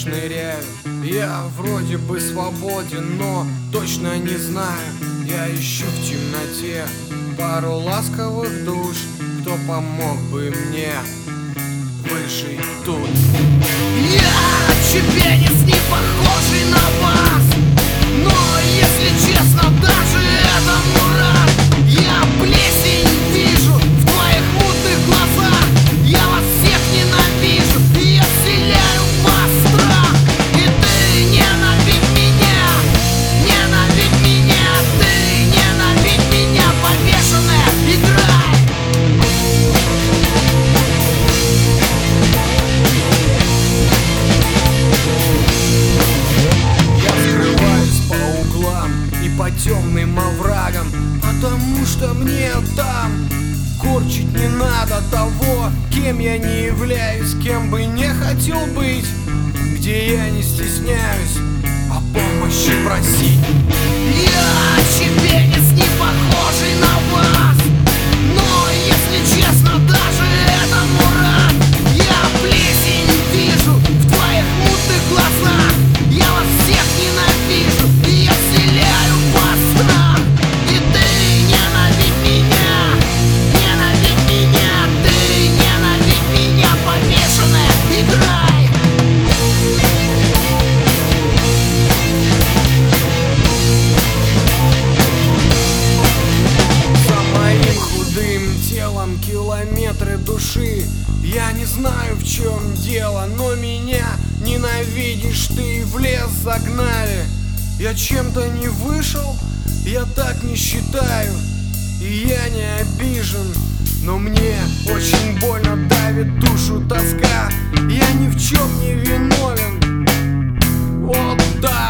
шныряю. Я вроде бы свободен, но точно не знаю. Я ищу в темноте пару ласковых душ, кто помог бы мне выжить тут. Я чепенец, не похожий на вас, но, если честно, даже этому рад. Я плесень вижу в твоих мутных глазах. Я вас всех ненавижу, и я вселяю в вас страх. И ты ненавидь меня, ты ненавидь меня, повешенная, играй. Я скрываюсь по углам и по темным оврагам, потому что мне там корчить не надо того, кем я не являюсь, кем бы не хотел быть, где я не стесняюсь о помощи просить. Я чепенец, не похожий на вас, но, если честно, даже этому рад. Я плесень вижу в твоих мутных глазах. Я вас всех ненавижу, и я вселяю в вас страх. И ты ненавидь меня, ты ненавидь меня, повешенная, играй. За моим худым телом километры души. Я не знаю, в чем дело, но меня ненавидишь ты, в лес загнали. Я чем-то не вышел, я так не считаю, и я не обижен, но мне очень больно давит душу тоска. Я ни в чем не виновен, вот так.